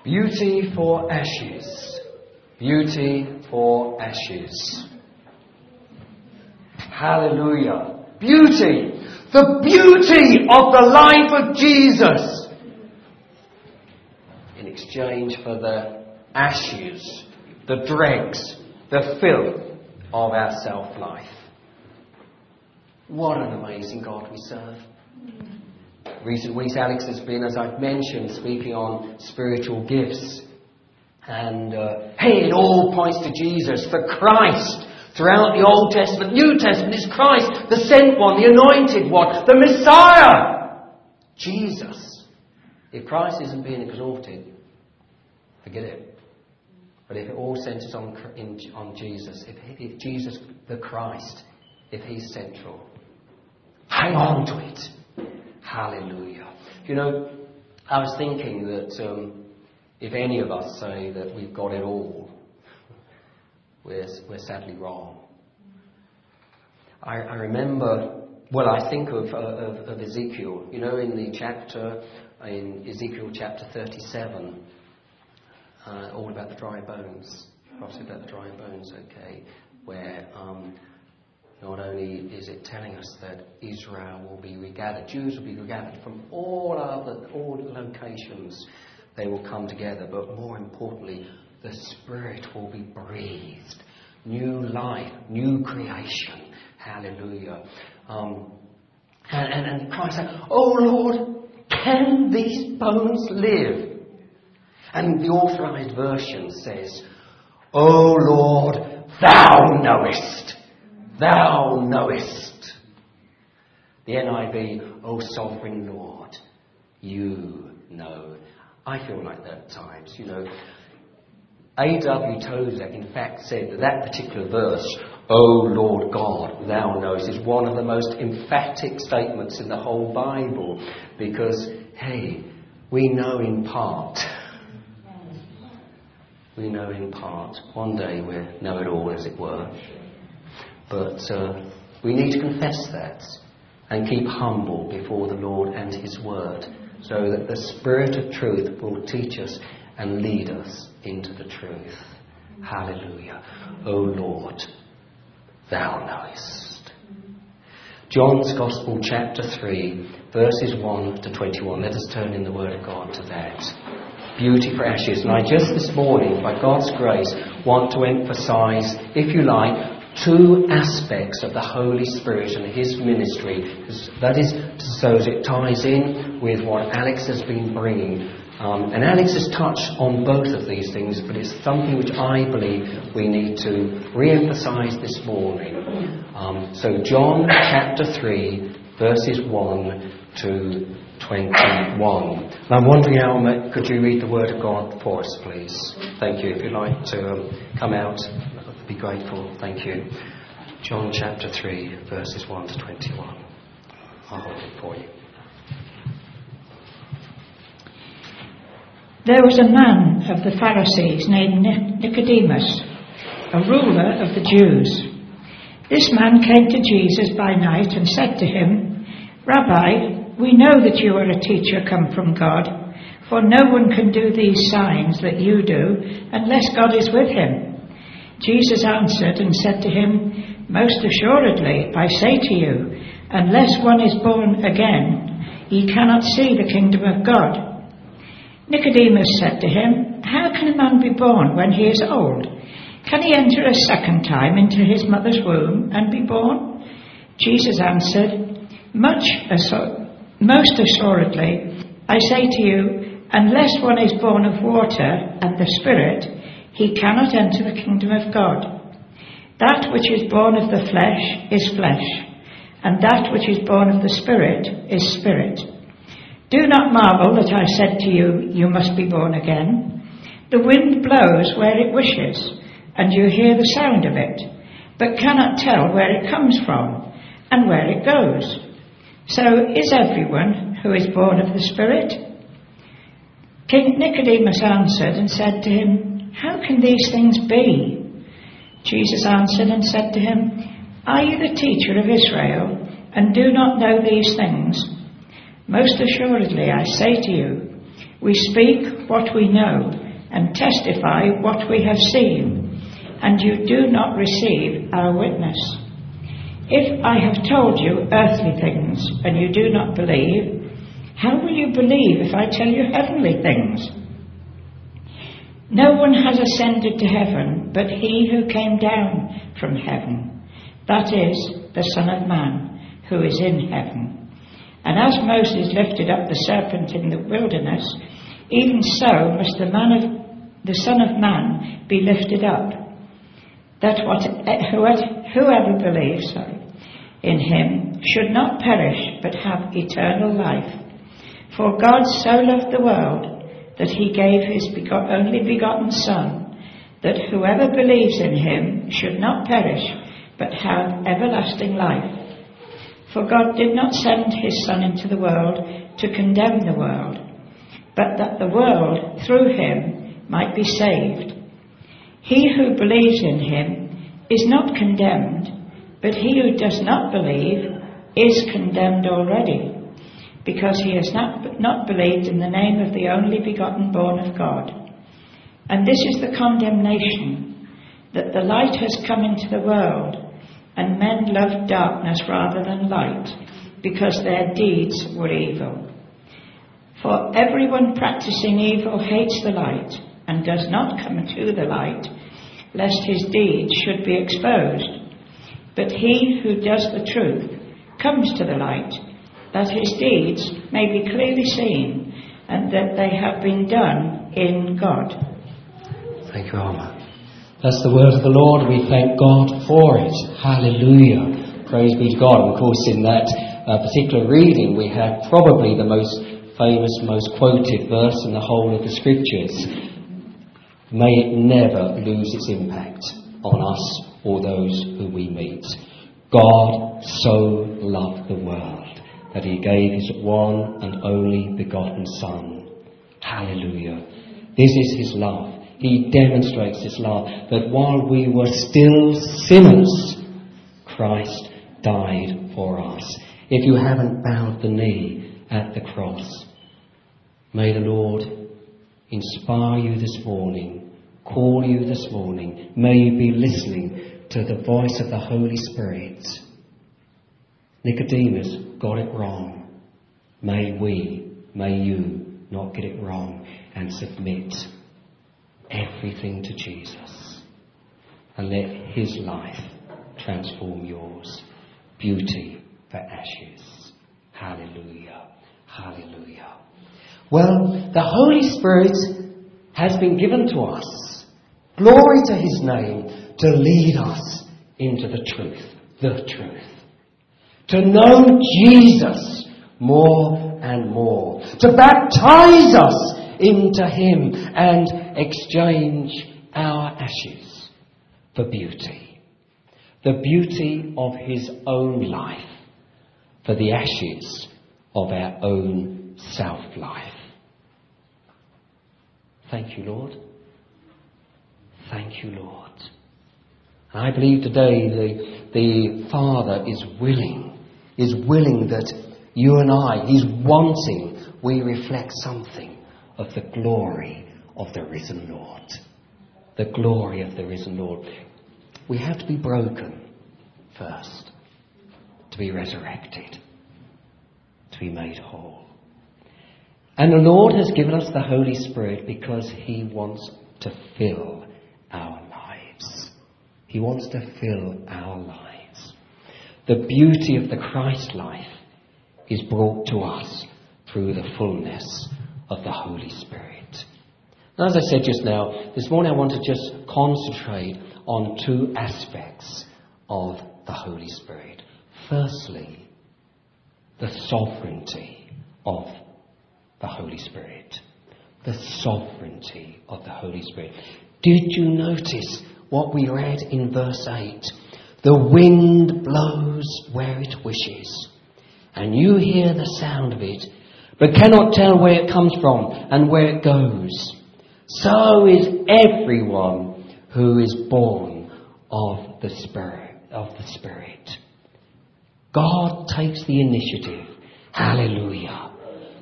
Beauty for ashes. Beauty for ashes. Hallelujah. Beauty. The beauty of the life of Jesus. In exchange for the ashes, the dregs, the filth of our self-life. What an amazing God we serve. Recent weeks Alex has been, as I've mentioned, speaking on spiritual gifts. And it all points to Jesus, the Christ. Throughout the Old Testament, New Testament is Christ, the sent one, the anointed one, the Messiah. Jesus. If Christ isn't being exalted, forget it. But if it all centres on Jesus, if Jesus, the Christ, if He's central, hang on to it. Hallelujah. You know, I was thinking that if any of us say that we've got it all, we're sadly wrong. I remember, I think of Ezekiel. You know, in Ezekiel chapter 37, all about the dry bones. Prophecy about the dry bones, okay, where not only is it telling us that Israel will be regathered, Jews will be regathered from all locations, they will come together, but more importantly, the Spirit will be breathed. New life, new creation. Hallelujah. And Christ said, "Oh Lord, can these bones live?" And the Authorized Version says, "Oh Lord, Thou knowest. Thou knowest." The NIV, "Oh Sovereign Lord, You know." I feel like that at times, you know. A.W. Tozer, in fact, said that particular verse, "O Lord God, Thou knowest," is one of the most emphatic statements in the whole Bible. Because, we know in part. We know in part. One day we'll know it all, as it were. But we need to confess that and keep humble before the Lord and His Word, so that the Spirit of truth will teach us and lead us into the truth. Hallelujah. O Lord, Thou knowest. John's Gospel, chapter 3, verses 1 to 21. Let us turn in the Word of God to that. Beauty for ashes. And I just this morning, by God's grace, want to emphasise, if you like, two aspects of the Holy Spirit and His ministry. That is, so that it ties in with what Alex has been bringing. And Alex has touched on both of these things, but it's something which I believe we need to re-emphasise this morning. So John chapter 3, verses 1 to 21. And I'm wondering, Alma, could you read the Word of God for us, please? Thank you. If you'd like to come out, I'd be grateful. Thank you. John chapter 3, verses 1 to 21. I'll hold it for you. There was a man of the Pharisees named Nicodemus, a ruler of the Jews. This man came to Jesus by night and said to Him, "Rabbi, we know that you are a teacher come from God, for no one can do these signs that you do unless God is with him." Jesus answered and said to him, "Most assuredly, I say to you, unless one is born again, he cannot see the kingdom of God." Nicodemus said to Him, "How can a man be born when he is old? Can he enter a second time into his mother's womb and be born?" Jesus answered, "Most assuredly, I say to you, unless one is born of water and the Spirit, he cannot enter the kingdom of God. That which is born of the flesh is flesh, and that which is born of the Spirit is spirit. Do not marvel that I said to you, you must be born again. The wind blows where it wishes, and you hear the sound of it, but cannot tell where it comes from and where it goes. So is everyone who is born of the Spirit." King Nicodemus answered and said to Him, "How can these things be?" Jesus answered and said to him, "Are you the teacher of Israel, and do not know these things? Most assuredly, I say to you, We speak what we know and testify what we have seen, and you do not receive our witness. If I have told you earthly things and you do not believe, how will you believe if I tell you heavenly things? No one has ascended to heaven but he who came down from heaven, that is, the Son of Man, who is in heaven. And as Moses lifted up the serpent in the wilderness, even so must the Son of Man be lifted up, that whoever believes in him should not perish but have eternal life. For God so loved the world that he gave his only begotten Son, that whoever believes in him should not perish but have everlasting life. For God did not send his Son into the world to condemn the world, but that the world through him might be saved. He who believes in him is not condemned, but he who does not believe is condemned already, because he has not believed in the name of the only begotten born of God. And this is the condemnation, that the light has come into the world, and men loved darkness rather than light, because their deeds were evil. For everyone practicing evil hates the light, and does not come to the light, lest his deeds should be exposed. But he who does the truth comes to the light, that his deeds may be clearly seen, and that they have been done in God. Thank you, Alma. That's the word of the Lord. We thank God for it. Hallelujah. Praise be to God. And of course, in that particular reading, we have probably the most famous, most quoted verse in the whole of the Scriptures. May it never lose its impact on us or those who we meet. God so loved the world that he gave his one and only begotten Son. Hallelujah. This is his love. He demonstrates his love, that while we were still sinners, Christ died for us. If you haven't bowed the knee at the cross, may the Lord inspire you this morning, call you this morning. May you be listening to the voice of the Holy Spirit. Nicodemus got it wrong. May you not get it wrong and submit everything to Jesus and let his life transform yours. Beauty for ashes. Hallelujah. Hallelujah. Well, the Holy Spirit has been given to us. Glory to his name, to lead us into the truth. The truth. To know Jesus more and more. To baptize us into him and exchange our ashes for beauty. The beauty of his own life for the ashes of our own self-life. Thank you, Lord. Thank you, Lord. And I believe today the Father is willing that you and I, he's wanting we reflect something of the glory of the risen Lord. The glory of the risen Lord. We have to be broken first to be resurrected, to be made whole. And the Lord has given us the Holy Spirit because he wants to fill our lives. He wants to fill our lives. The beauty of the Christ life is brought to us through the fullness of the Holy Spirit. And as I said just now, this morning I want to just concentrate on two aspects of the Holy Spirit. Firstly, the sovereignty of the Holy Spirit. The sovereignty of the Holy Spirit. Did you notice what we read in verse 8? The wind blows where it wishes, and you hear the sound of it, but cannot tell where it comes from and where it goes. So is everyone who is born of the Spirit. God takes the initiative. Hallelujah.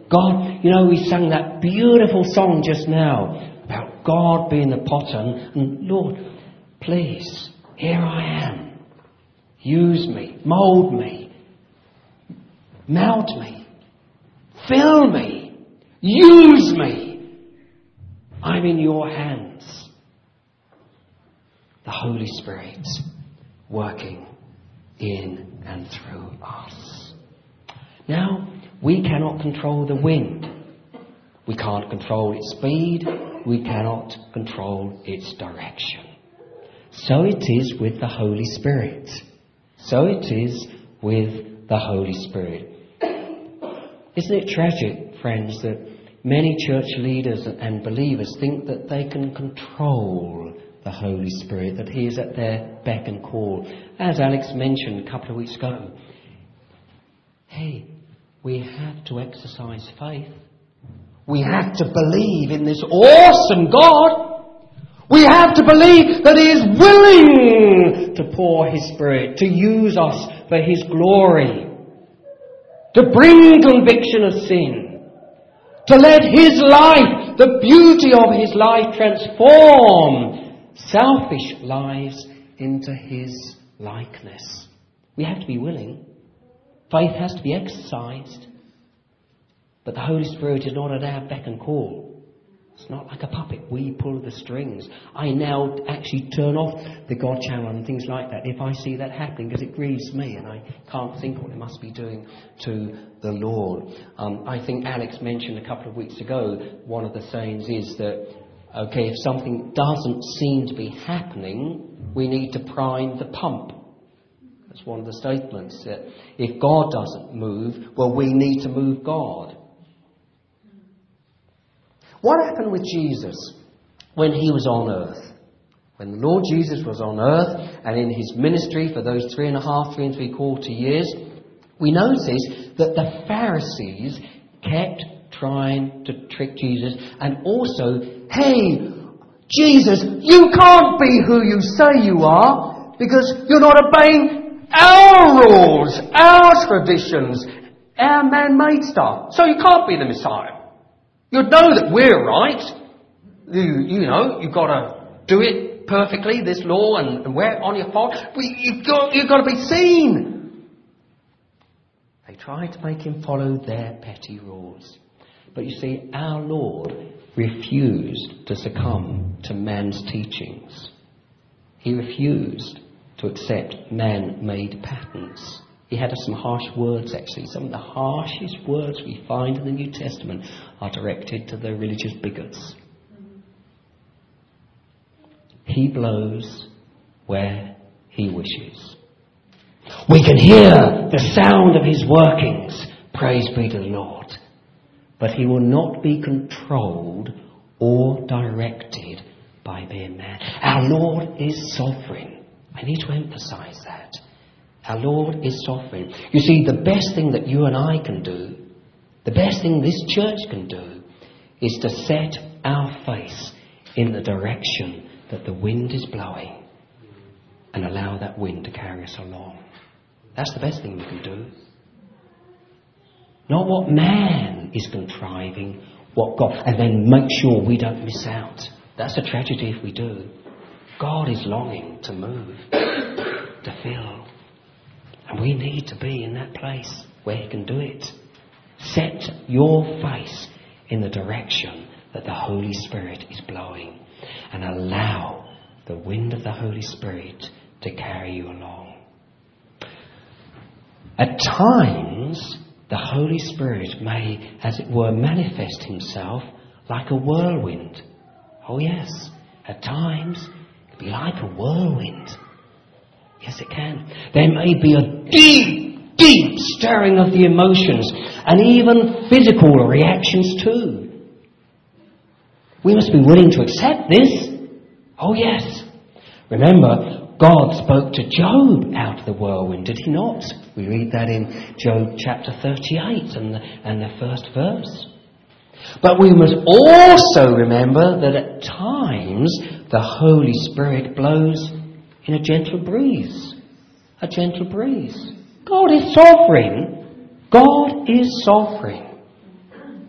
God, we sang that beautiful song just now about God being the potter. And Lord, please, here I am. Use me, mould me, melt me, fill me, use me. I'm in your hands. The Holy Spirit working in and through us. Now, we cannot control the wind. We can't control its speed. We cannot control its direction. So it is with the Holy Spirit. So it is with the Holy Spirit. Isn't it tragic, friends, that many church leaders and believers think that they can control the Holy Spirit, that He is at their beck and call? As Alex mentioned a couple of weeks ago, hey, we have to exercise faith. We have to believe in this awesome God. We have to believe that He is willing to pour His Spirit, to use us for His glory, to bring conviction of sin, to let His life, the beauty of His life, transform selfish lives into His likeness. We have to be willing. Faith has to be exercised. But the Holy Spirit is not at our beck and call. It's not like a puppet. We pull the strings. I now actually turn off the God channel and things like that if I see that happening, because it grieves me and I can't think what it must be doing to the Lord. I think Alex mentioned a couple of weeks ago, one of the sayings is that, okay, if something doesn't seem to be happening, we need to prime the pump. That's one of the statements, that if God doesn't move, well, we need to move God. What happened with Jesus when He was on earth? When the Lord Jesus was on earth and in His ministry for those 3 3/4 years, we notice that the Pharisees kept trying to trick Jesus, and also, hey, Jesus, you can't be who you say you are because you're not obeying our rules, our traditions, our man-made stuff. So you can't be the Messiah. You'd know that we're right. You've got to do it perfectly, this law, and wear it on your forehead. You've got to be seen. They tried to make Him follow their petty rules. But you see, our Lord refused to succumb to man's teachings. He refused to accept man-made patterns. He had some harsh words, actually. Some of the harshest words we find in the New Testament are directed to the religious bigots. He blows where He wishes. We can hear the sound of His workings. Praise be to the Lord. But He will not be controlled or directed by mere man. Our Lord is sovereign. I need to emphasize that. Our Lord is sovereign. You see, the best thing that you and I can do, the best thing this church can do, is to set our face in the direction that the wind is blowing and allow that wind to carry us along. That's the best thing we can do. Not what man is contriving, what God, and then make sure we don't miss out. That's a tragedy if we do. God is longing to move, to fill. And we need to be in that place where He can do it. Set your face in the direction that the Holy Spirit is blowing and allow the wind of the Holy Spirit to carry you along. At times, the Holy Spirit may, as it were, manifest Himself like a whirlwind. Oh yes, at times it can be like a whirlwind. Yes, it can. There may be a deep, deep stirring of the emotions and even physical reactions too. We must be willing to accept this. Oh yes. Remember, God spoke to Job out of the whirlwind, did He not? We read that in Job chapter 38 and the first verse. But we must also remember that at times the Holy Spirit blows in a gentle breeze. A gentle breeze. God is sovereign. God is sovereign.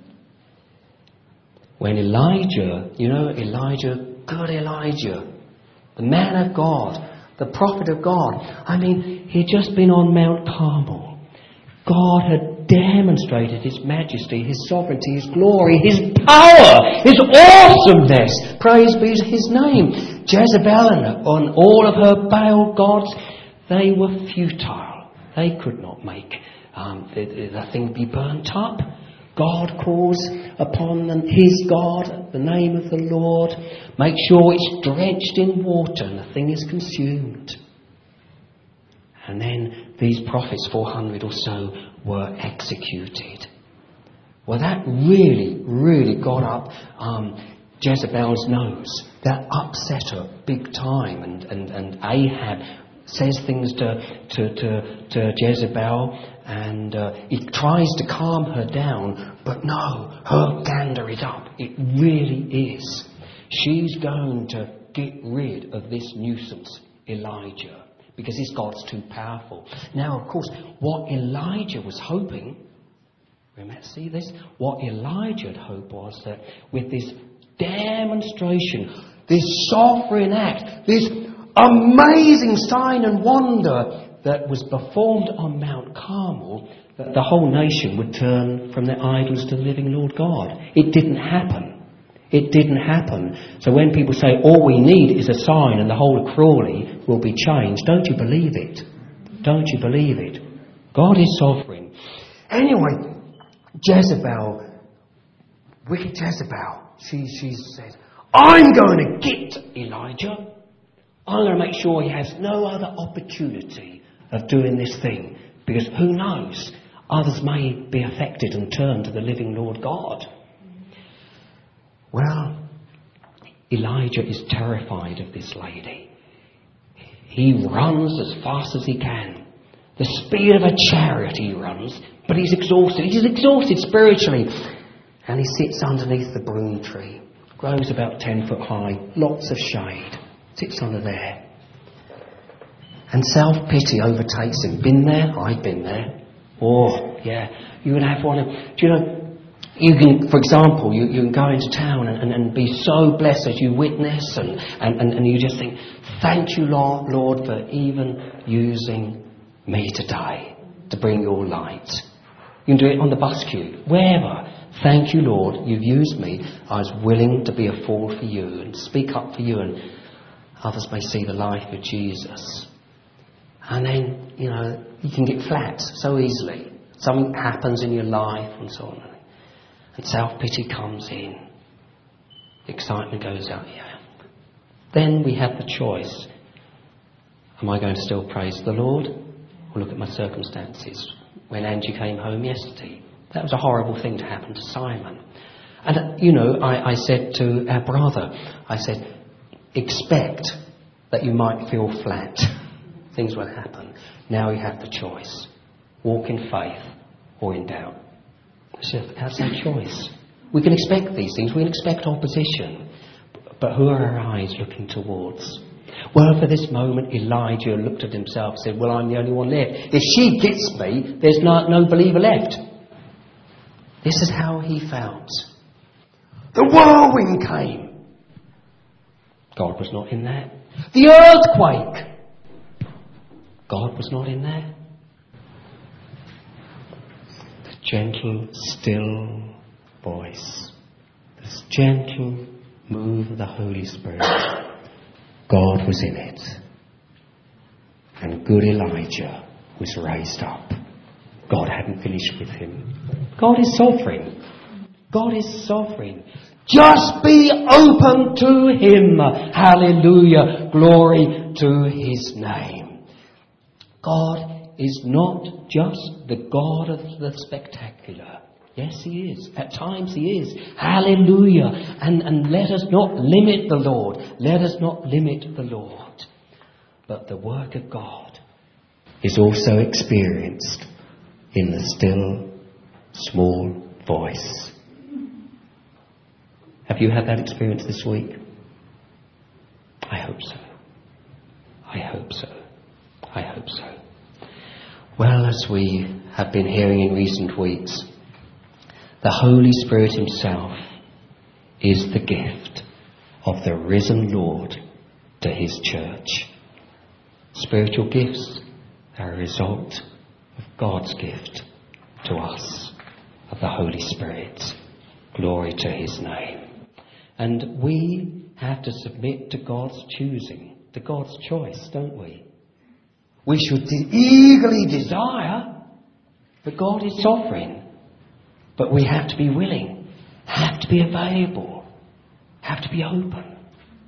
When Elijah, good Elijah, the man of God, the prophet of God, he'd just been on Mount Carmel. God had demonstrated his majesty, his sovereignty, his glory, his power, his awesomeness. Praise be to his name. Jezebel and all of her Baal gods, they were futile. They could not make the thing be burnt up. God calls upon his God, the name of the Lord. Make sure it's drenched in water and the thing is consumed. And then these prophets, 400 or so, were executed. Well, that really got up Jezebel's nose. That upset her big time. And Ahab says things to Jezebel, and he tries to calm her down, but no, her gander it up. It really is. She's going to get rid of this nuisance, Elijah, because his God's too powerful. Now, of course, what Elijah was hoping, see this? What Elijah had hoped was that with this demonstration, this sovereign act, this amazing sign and wonder that was performed on Mount Carmel, that the whole nation would turn from their idols to the living Lord God. It didn't happen. It didn't happen. So when people say all we need is a sign and the whole of Crawley will be changed, don't you believe it? Don't you believe it? God is sovereign. Anyway, Jezebel, wicked Jezebel, she said, I'm going to get Elijah. I'm going to make sure he has no other opportunity of doing this thing, because who knows, others may be affected and turn to the living Lord God. Well, Elijah is terrified of this lady. He runs as fast as he can. The speed of a chariot he runs, but he's exhausted. He's exhausted spiritually. And he sits underneath the broom tree. Grows about 10 foot high, lots of shade. Sits under there. And self-pity overtakes him. Been there? I've been there. Oh, yeah. You would have one of... Do you know... You can, for example, you can go into town and be so blessed as you witness and you just think, thank you, Lord, for even using me today to bring your light. You can do it on the bus queue, wherever. Thank you, Lord, you've used me. I was willing to be a fool for you and speak up for you, and others may see the life of Jesus. And then, you can get flat so easily. Something happens in your life and so on. And self-pity comes in. Excitement goes out, Then we have the choice. Am I going to still praise the Lord? Or look at my circumstances? When Angie came home yesterday, that was a horrible thing to happen to Simon. And, I said to our brother, I said, expect that you might feel flat. Things will happen. Now you have the choice. Walk in faith or in doubt. That's our choice. We can expect these things. We can expect opposition. But who are our eyes looking towards? Well, for this moment, Elijah looked at himself and said, well, I'm the only one left. If she gets me, there's no believer left. This is how he felt. The whirlwind came. God was not in that. The earthquake. God was not in there. Gentle, still voice. This gentle move of the Holy Spirit. God was in it. And good Elijah was raised up. God hadn't finished with him. God is sovereign. God is sovereign. Just be open to him. Hallelujah. Glory to his name. God is not just the God of the spectacular. Yes, he is. At times he is. Hallelujah. And let us not limit the Lord. Let us not limit the Lord. But the work of God is also experienced in the still, small voice. Have you had that experience this week? I hope so. I hope so. I hope so. Well, as we have been hearing in recent weeks, the Holy Spirit himself is the gift of the risen Lord to his church. Spiritual gifts are a result of God's gift to us of the Holy Spirit. Glory to his name. And we have to submit to God's choosing, to God's choice, don't we? We should eagerly desire, but God is sovereign. But we have to be willing, have to be available, have to be open.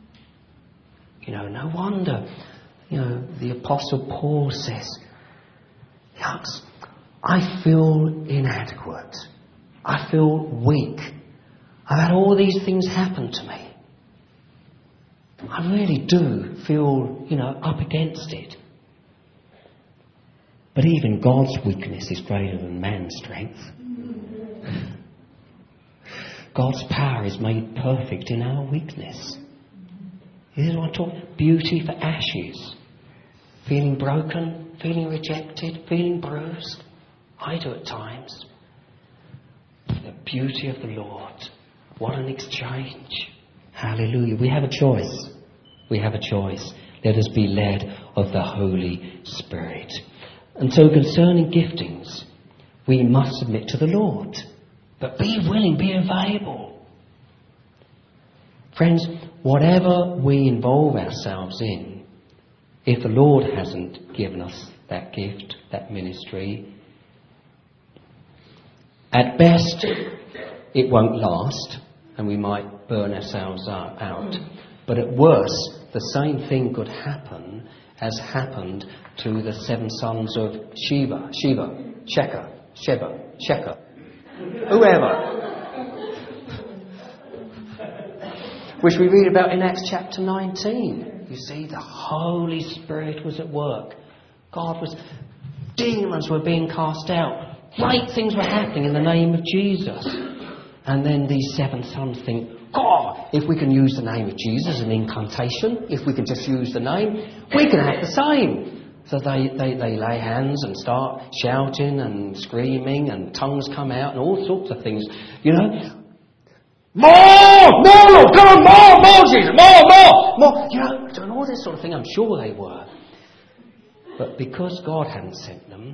No wonder, the Apostle Paul says, "Yucks, I feel inadequate. I feel weak. I've had all these things happen to me. I really do feel, up against it." But even God's weakness is greater than man's strength. God's power is made perfect in our weakness. This is what I'm talking about. Beauty for ashes. Feeling broken, feeling rejected, feeling bruised. I do at times. The beauty of the Lord. What an exchange. Hallelujah. We have a choice. We have a choice. Let us be led of the Holy Spirit. And so concerning giftings, we must submit to the Lord. But be willing, be available. Friends, whatever we involve ourselves in, if the Lord hasn't given us that gift, that ministry, at best it won't last and we might burn ourselves out. But at worst, the same thing could happen as happened to the 7 sons of Sheba, Sheka, whoever. Which we read about in Acts chapter 19. You see, the Holy Spirit was at work. Demons were being cast out. Great things were happening in the name of Jesus. And then these 7 sons think, God, if we can use the name of Jesus as an incantation, if we can just use the name, we can have the same. So they lay hands and start shouting and screaming and tongues come out and all sorts of things. More, Lord, come on, more, Jesus, more. Doing all this sort of thing. I'm sure they were. But because God hadn't sent them,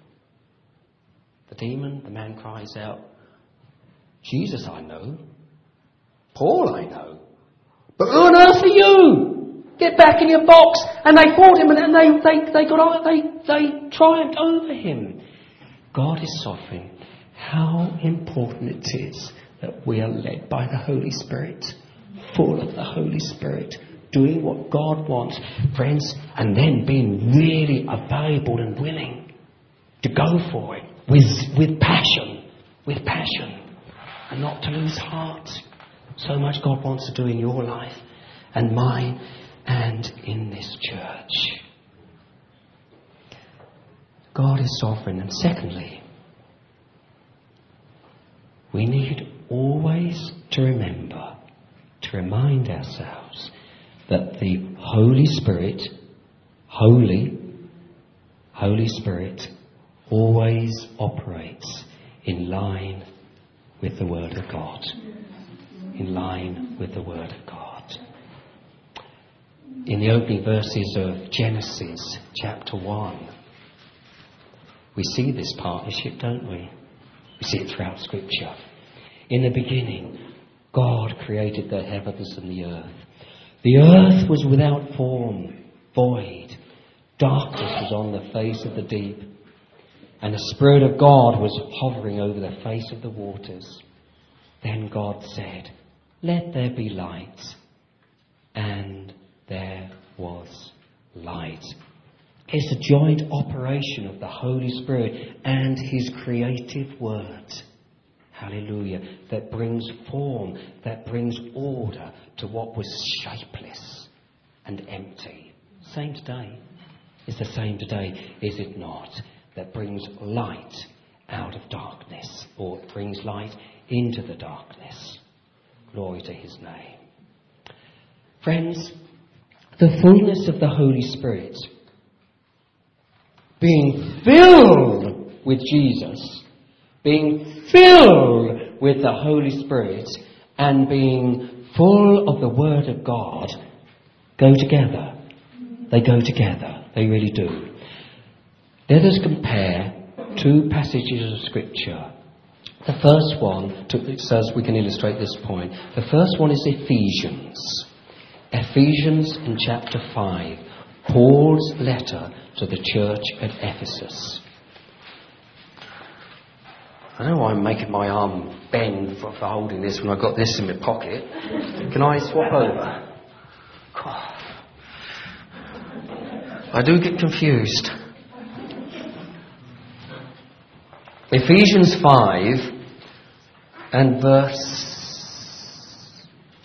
the man cries out, Jesus I know, Paul I know, but who on earth are you? Get back in your box. And they fought him and they triumphed over him. God is sovereign. How important it is that we are led by the Holy Spirit, full of the Holy Spirit, doing what God wants, friends, and then being really available and willing to go for it with passion, and not to lose heart. So much God wants to do in your life and mine and in this church. God is sovereign. And secondly, we need always to remind ourselves that the Holy Spirit, Holy Spirit, always operates in line with the Word of God. In line with the Word of God. In the opening verses of Genesis chapter 1, we see this partnership, don't we? We see it throughout Scripture. In the beginning, God created the heavens and the earth. The earth was without form, void. Darkness was on the face of the deep. And the Spirit of God was hovering over the face of the waters. Then God said, "Let there be light." And there was light. It's a joint operation of the Holy Spirit and His creative word. Hallelujah. That brings form, that brings order to what was shapeless and empty. Same today. It's the same today, is it not? That brings light out of darkness, or brings light into the darkness. Glory to His name. Friends, the fullness of the Holy Spirit, being filled with Jesus, being filled with the Holy Spirit, and being full of the Word of God go together. They go together. They really do. Let us compare two passages of Scripture. The first one, so as we can illustrate this point, the first one is Ephesians. Ephesians in chapter 5, Paul's letter to the church at Ephesus. I know I'm making my arm bend for holding this when I've got this in my pocket. Can I swap over? God. I do get confused. Ephesians 5 and verse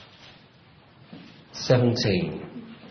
17.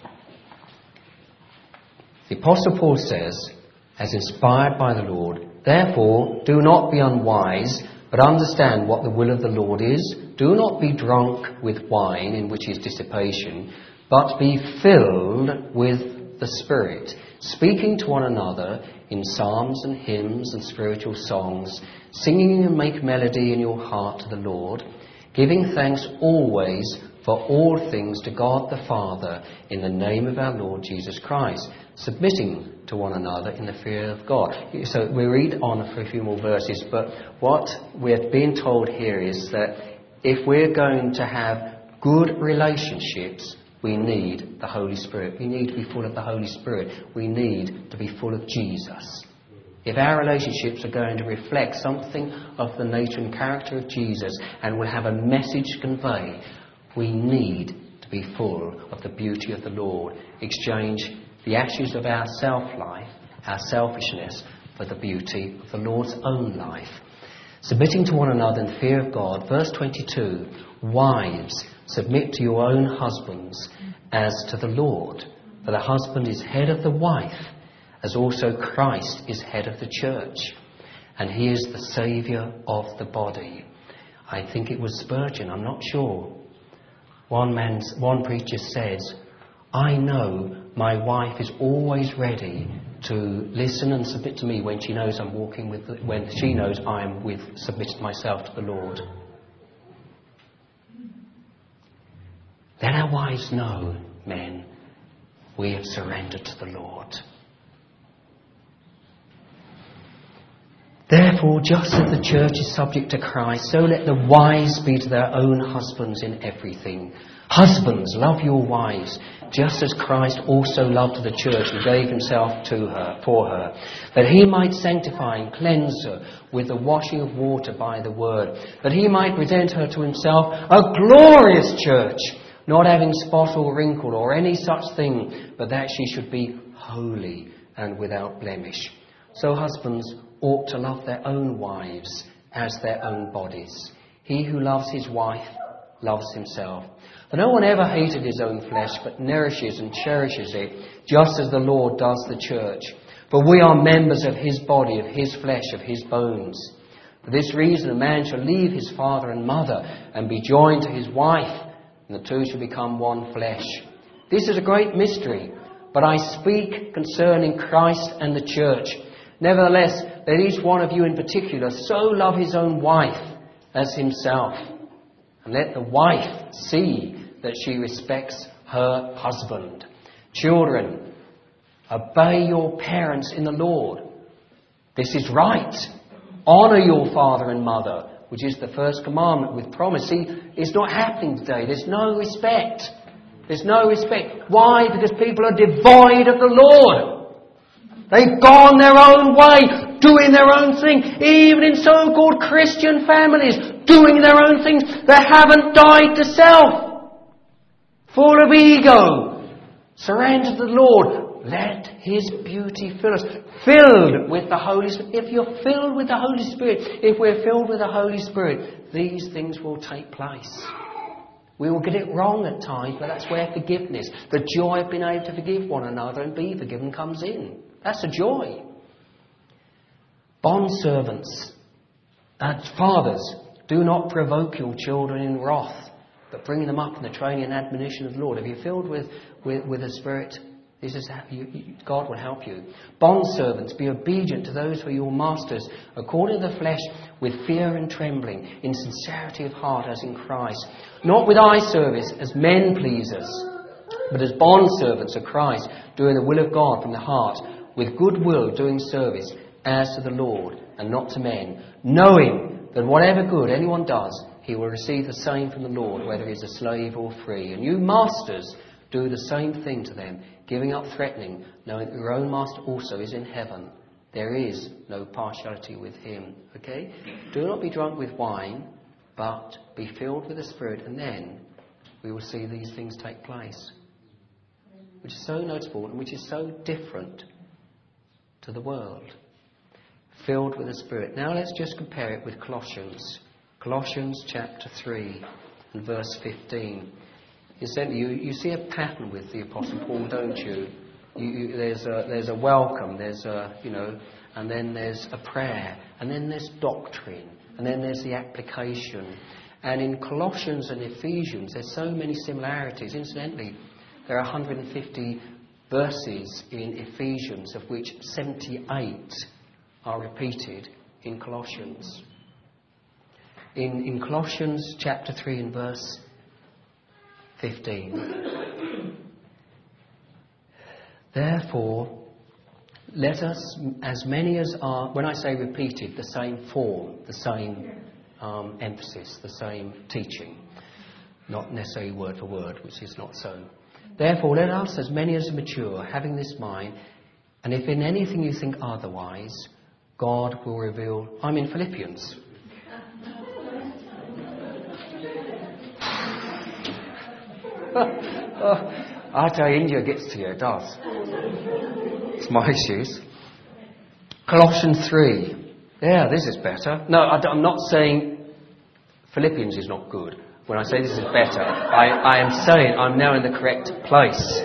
The Apostle Paul says, as inspired by the Lord, therefore do not be unwise, but understand what the will of the Lord is. Do not be drunk with wine, in which is dissipation, but be filled with the Spirit, speaking to one another in psalms and hymns and spiritual songs, singing and make melody in your heart to the Lord, giving thanks always for all things to God the Father in the name of our Lord Jesus Christ, submitting to one another in the fear of God. So we read on for a few more verses, but what we're being told here is that if we're going to have good relationships, we need the Holy Spirit. We need to be full of the Holy Spirit. We need to be full of Jesus. If our relationships are going to reflect something of the nature and character of Jesus and will have a message to convey, we need to be full of the beauty of the Lord. Exchange the ashes of our self-life, our selfishness, for the beauty of the Lord's own life. Submitting to one another in fear of God. Verse 22, wives, submit to your own husbands as to the Lord. For the husband is head of the wife, as also Christ is head of the church, and he is the Saviour of the body. I think it was Spurgeon, I'm not sure. One preacher says, I know my wife is always ready to listen and submit to me when she knows I'm walking with, when she knows I am submitting myself to the Lord. Let our wives know, men, we have surrendered to the Lord. Therefore, just as the church is subject to Christ, so let the wives be to their own husbands in everything. Husbands, love your wives, just as Christ also loved the church and gave himself for her, that he might sanctify and cleanse her with the washing of water by the word, that he might present her to himself a glorious church, not having spot or wrinkle or any such thing, but that she should be holy and without blemish. So husbands ought to love their own wives as their own bodies. He who loves his wife loves himself. For no one ever hated his own flesh, but nourishes and cherishes it, just as the Lord does the church. For we are members of his body, of his flesh, of his bones. For this reason a man shall leave his father and mother, and be joined to his wife, and the two shall become one flesh. This is a great mystery, but I speak concerning Christ and the church. Nevertheless, let each one of you in particular so love his own wife as himself. And let the wife see that she respects her husband. Children, obey your parents in the Lord. This is right. Honour your father and mother, which is the first commandment with promise. See, it's not happening today. There's no respect. There's no respect. Why? Because people are devoid of the Lord. They've gone their own way, doing their own thing. Even in so-called Christian families, doing their own things. They haven't died to self. Full of ego. Surrender to the Lord. Let his beauty fill us. Filled with the Holy Spirit. If you're filled with the Holy Spirit, if we're filled with the Holy Spirit, these things will take place. We will get it wrong at times, but that's where forgiveness, the joy of being able to forgive one another and be forgiven comes in. That's a joy. Bondservants, fathers, do not provoke your children in wrath, but bring them up in the training and admonition of the Lord. If you're filled with the Spirit, This is how God will help you. Bondservants, be obedient to those who are your masters, according to the flesh, with fear and trembling, in sincerity of heart as in Christ. Not with eye service as men pleasers, but as bondservants of Christ, doing the will of God from the heart, with good will doing service as to the Lord and not to men, knowing that whatever good anyone does, he will receive the same from the Lord, whether he is a slave or free. And you masters, do the same thing to them, giving up threatening, knowing that your own master also is in heaven. There is no partiality with him. Okay? Do not be drunk with wine, but be filled with the Spirit, and then we will see these things take place. Which is so noticeable and which is so different to the world. Filled with the Spirit. Now let's just compare it with Colossians. Colossians chapter 3 and verse 15. You see a pattern with the Apostle Paul, don't you? There's a welcome, and then there's a prayer, and then there's doctrine, and then there's the application. And in Colossians and Ephesians, there's so many similarities. Incidentally, there are 150 verses in Ephesians, of which 78 are repeated in Colossians. In Colossians chapter 3 and verse 15. Therefore, let us, as many as are, when I say repeated, the same form, the same emphasis, the same teaching, not necessarily word for word, which is not so. Therefore, let us, as many as are mature, having this mind, and if in anything you think otherwise, God will reveal. I'm in Philippians. I tell you, India gets to you, it does. It's my issues. Colossians 3. Yeah, this is better. No, I'm not saying Philippians is not good. When I say this is better, I am saying I'm now in the correct place.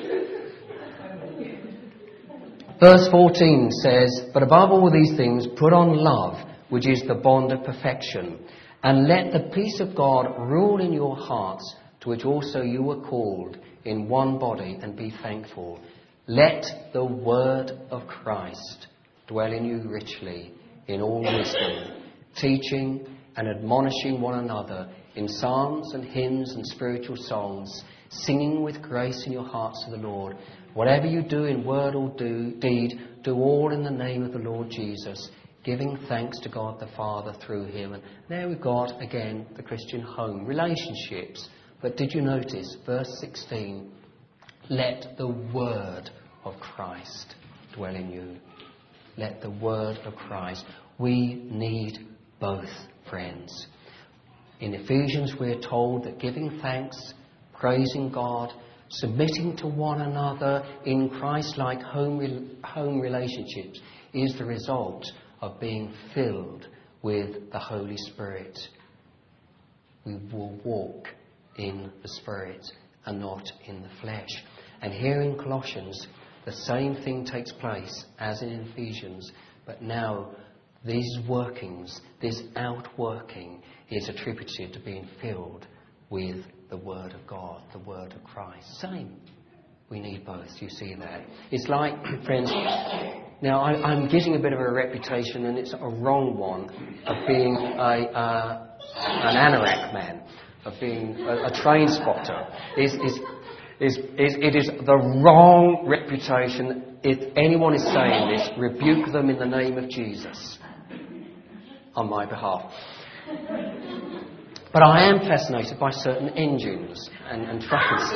Verse 14 says, but above all these things, put on love, which is the bond of perfection, and let the peace of God rule in your hearts, to which also you were called in one body, and be thankful. Let the word of Christ dwell in you richly, in all wisdom, teaching and admonishing one another in psalms and hymns and spiritual songs, singing with grace in your hearts to the Lord. Whatever you do in word or deed, do all in the name of the Lord Jesus, giving thanks to God the Father through him. And there we've got, again, the Christian home, relationships. But did you notice, verse 16, let the word of Christ dwell in you. Let the word of Christ. We need both, friends. In Ephesians we're told that giving thanks, praising God, submitting to one another in Christ-like home relationships is the result of being filled with the Holy Spirit. We will walk in the Spirit and not in the flesh. And here in Colossians, the same thing takes place as in Ephesians, but now these workings, this outworking, is attributed to being filled with the Word of God, the Word of Christ. Same. We need both. You see that? It's like, friends, now I'm getting a bit of a reputation, and it's a wrong one, of being an anorak man, of being a train spotter. It is the wrong reputation. If anyone is saying this, rebuke them in the name of Jesus on my behalf. But I am fascinated by certain engines and trucks.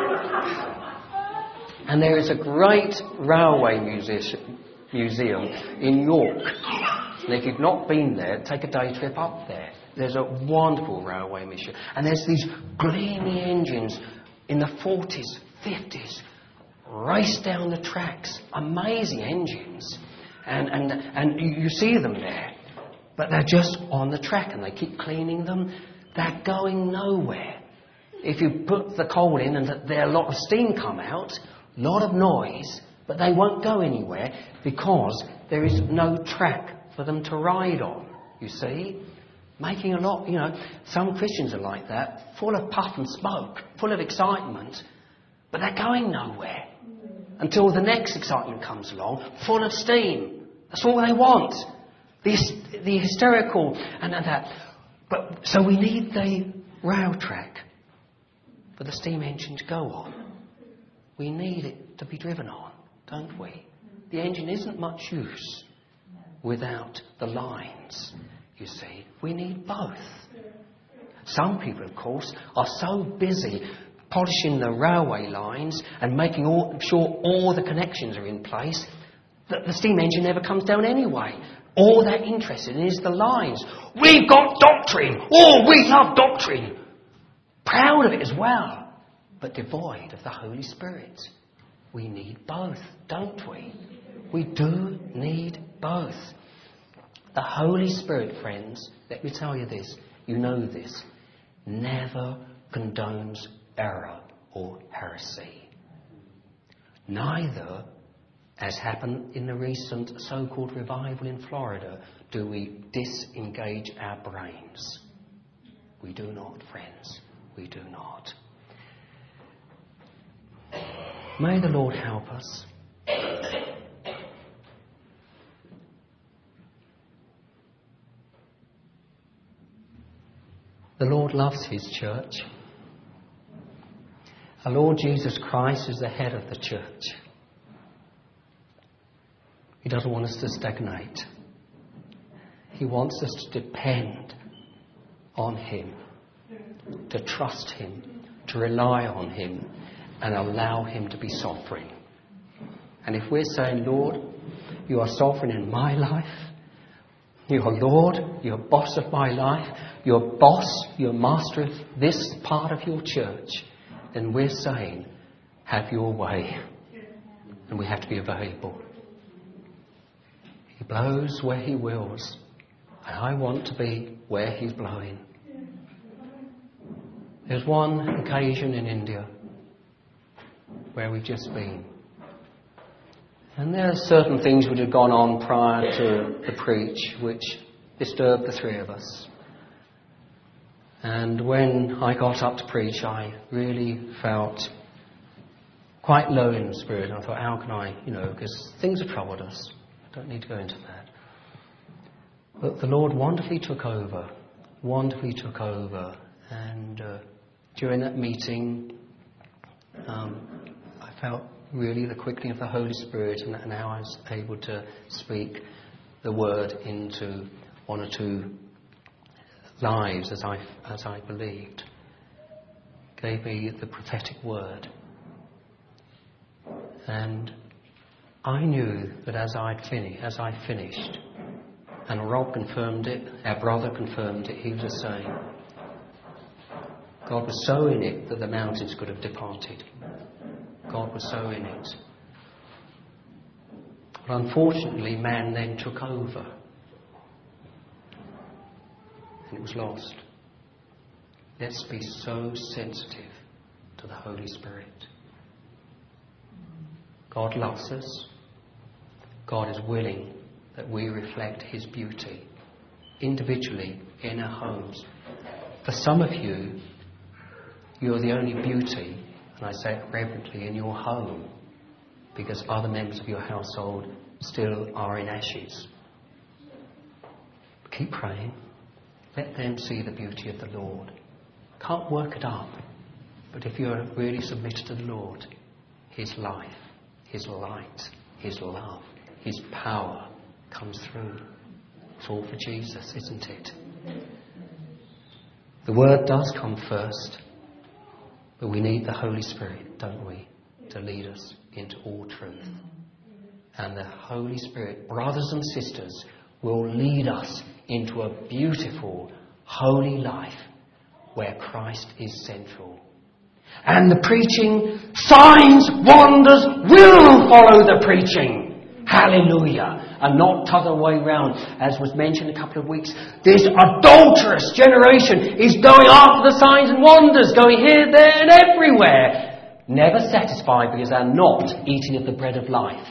And there is a great railway museum in York. And if you've not been there, take a day trip up there. There's a wonderful railway museum. And there's these gleaming engines in the 40s, 50s, race down the tracks. Amazing engines. And you see them there. But they're just on the track, and they keep cleaning them. They're going nowhere. If you put the coal in and a lot of steam come out, a lot of noise, but they won't go anywhere because there is no track for them to ride on, you see. Making a lot, some Christians are like that, full of puff and smoke, full of excitement, but they're going nowhere. until the next excitement comes along, full of steam. That's all they want. The hysterical and that. But so we need the rail track for the steam engine to go on. We need it to be driven on, don't we? The engine isn't much use without the lines, you see. We need both. Some people, of course, are so busy polishing the railway lines and making sure all the connections are in place that the steam engine never comes down anyway. All they're interested in is the lines. We've got doctrine. Oh, we love doctrine. Proud of it as well, but devoid of the Holy Spirit. We need both, don't we? We do need both. The Holy Spirit, friends, let me tell you this, you know this, never condones error or heresy. Neither, as happened in the recent so-called revival in Florida, do we disengage our brains. We do not, friends. We do not. May the Lord help us. The Lord loves His church. Our Lord Jesus Christ is the head of the church. He doesn't want us to stagnate. He wants us to depend on Him, to trust Him, to rely on Him, and allow Him to be sovereign. And if we're saying, Lord, you are sovereign in my life, you're Lord, you're boss of my life, you're boss, you're master of this part of your church, then we're saying, have your way. And we have to be available. He blows where He wills. And I want to be where He's blowing. There's one occasion in India where we've just been. And there are certain things which had gone on prior to the preach which disturbed the three of us. And when I got up to preach, I really felt quite low in the spirit. And I thought, how can I, because things have troubled us. I don't need to go into that. But the Lord wonderfully took over. And during that meeting, I felt really the quickening of the Holy Spirit, and now I was able to speak the word into one or two lives as I believed. Gave me the prophetic word. And I knew that as I finished, and Rob confirmed it, our brother confirmed it, he was just saying, God was so in it that the mountains could have departed. God was so in it. But unfortunately, man then took over. And it was lost. Let's be so sensitive to the Holy Spirit. God loves us. God is willing that we reflect His beauty individually in our homes. For some of you, you're the only beauty, and I say it reverently, in your home, because other members of your household still are in ashes. Keep praying. Let them see the beauty of the Lord. Can't work it up, but if you're really submitted to the Lord, His life, His light, His love, His power comes through. It's all for Jesus, isn't it? The Word does come first, but we need the Holy Spirit, don't we, to lead us into all truth. And the Holy Spirit, brothers and sisters, will lead us into a beautiful, holy life where Christ is central. And the preaching, signs, wonders will follow the preaching. Hallelujah. And not the other way round. As was mentioned a couple of weeks, this adulterous generation is going after the signs and wonders, going here, there and everywhere. Never satisfied because they're not eating of the bread of life.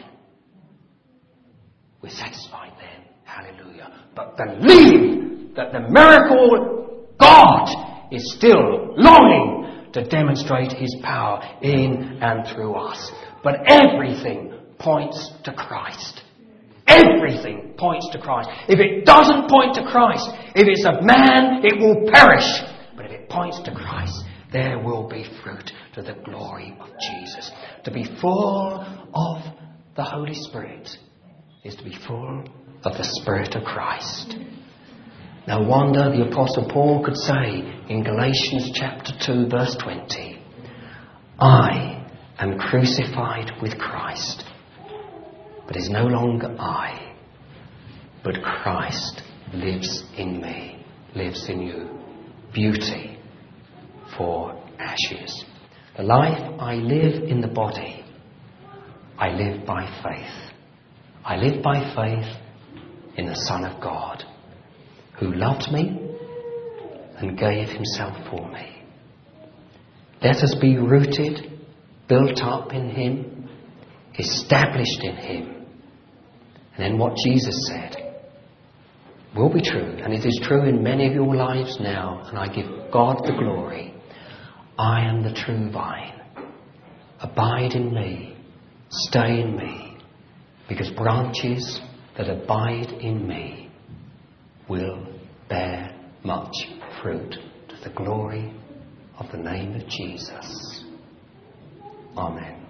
We're satisfied then. Hallelujah. But believe that the miracle God is still longing to demonstrate his power in and through us. But everything points to Christ. Everything points to Christ. If it doesn't point to Christ, if it's of man, it will perish. But if it points to Christ, there will be fruit to the glory of Jesus. To be full of the Holy Spirit is to be full of the Spirit of Christ. No wonder the Apostle Paul could say in Galatians chapter 2 verse 20, I am crucified with Christ, but it is no longer I, but Christ lives in me, lives in you. Beauty for ashes. The life I live in the body, I live by faith. I live by faith in the Son of God, who loved me and gave himself for me. Let us be rooted, built up in him, established in him. And then what Jesus said will be true, and it is true in many of your lives now, and I give God the glory. I am the true vine. Abide in me, stay in me, because branches that abide in me will bear much fruit to the glory of the name of Jesus. Amen.